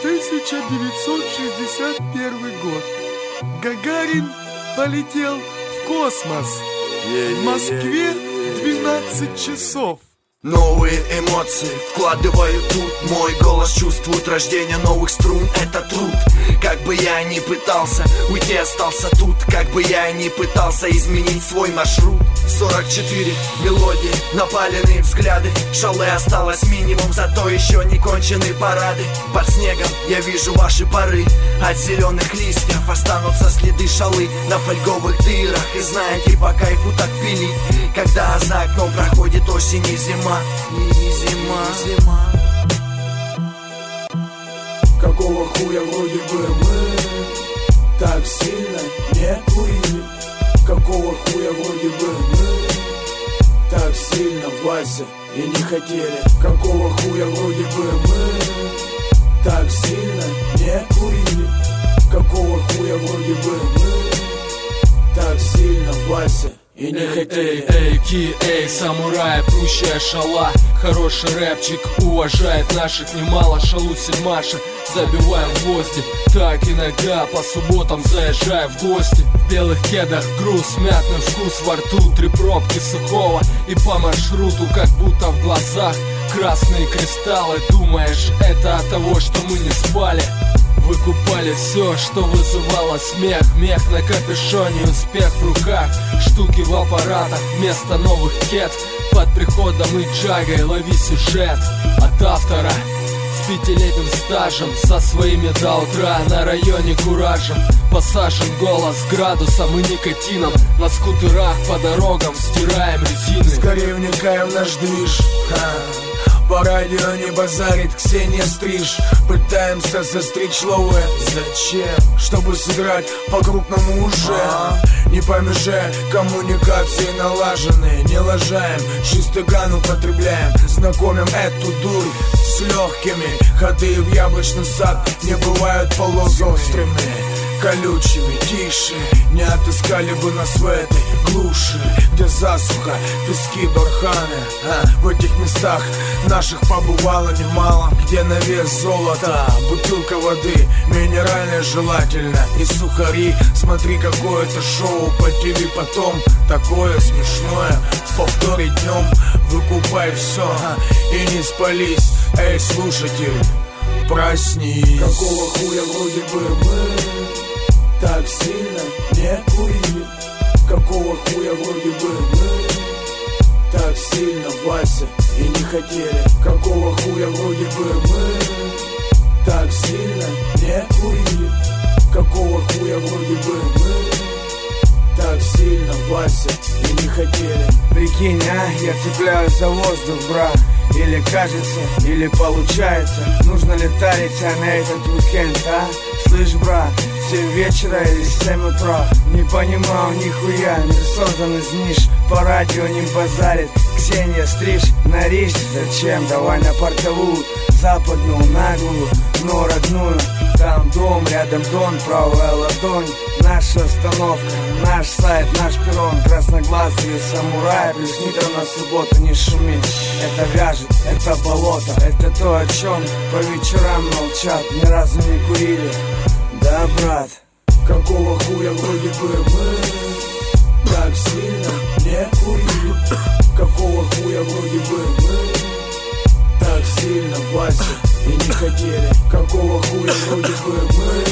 1961 год. Гагарин полетел в космос. В Москве 12 часов. Новые эмоции вкладываю тут. Мой голос чувствует рождение новых струн. Это труд. Как бы я ни пытался, уйти остался тут. Как бы я ни пытался изменить свой маршрут. 44 мелодии, напаленные взгляды. Шале осталось минимум, зато еще не кончены парады. Под снегом я вижу ваши пары. От зеленых листьев останутся следы шалы на фольговых дырах. И знаете, по кайфу так пилить, когда за окном проходит осень и зима. Зима. Какого хуя вроде бы мы так сильно не курили? Какого хуя вроде бы мы так сильно Вася и не хотели? Какого хуя вроде бы мы так сильно не курили? Какого хуя вроде бы мы так сильно Вася и не хотели? Эй, самурай, прущая шала. Хороший рэпчик уважает наших немало. Шалу сельмаша, забиваем гвозди. Так иногда по субботам заезжаю в гости. В белых кедах груз, мятный вкус во рту. 3 пробки сухого и по маршруту, как будто в глазах красные кристаллы. Думаешь, это от того, что мы не спали? Выкупали все, что вызывало смех. Мех на капюшоне, успех в руках. Штуки в аппаратах вместо новых кет. Под приходом и джагой лови сюжет от автора с 5-летним стажем. Со своими до утра на районе куражем. Посажен голос градусом и никотином. На скутерах по дорогам стираем резины. Скорее вникаем в наш движ. По радио не базарит Ксения Стриж. Пытаемся застричь лоуэ. Зачем? Чтобы сыграть по-крупному уже. Не помешая, коммуникации налажены. Не лажаем, чистый ган употребляем. Знакомим эту дурь с легкими. Ходы в яблочный сад не бывают полуострыми, колючими, тише. Не отыскали бы нас в этой глуши, где засуха, пески, барханы. В этих местах наших побывало немало. Где на вес золота, бутылка воды, минеральная желательно. И сухари, смотри какое-то шоу по ТВ потом. Такое смешное, повтори днем. Выкупай все и не спались. Эй, слушатель, проснись. Какого хуя вроде бы мы так сильно не курили? Какого хуя вроде бы мы так сильно Вася и не хотели? Какого хуя вроде бы мы так сильно не курили? Какого хуя вроде бы мы так сильно Вася и не хотели? Прикинь, я цепляюсь за воздух, брат. Или кажется, или получается. Нужно ли тарить на этот уикенд, а? Слышь, брат, 7 вечера или 7 утра? Не понимал нихуя, мир создан из ниш. По радио не базарит Ксения Стриж. На речь зачем? Давай на портовую, западную, наглую, но родную. Там дом, рядом дон, правая ладонь. Наша остановка, наш сайт, наш перрон. Красноглазые самураи, плюс нитро на субботу, не шуми. Это вяжет, это болото. Это то, о чем по вечерам молчат, ни разу не курили. Да, брат? Какого хуя вроде бы мы так сильно не курили? Какого хуя вроде бы мы так сильно Вася и не хотели? Какого хуя вроде бы мы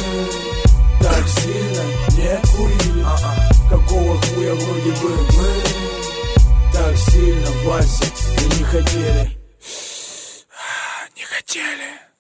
так сильно не курили? Какого хуя вроде бы мы так сильно Вася и не хотели? Не хотели.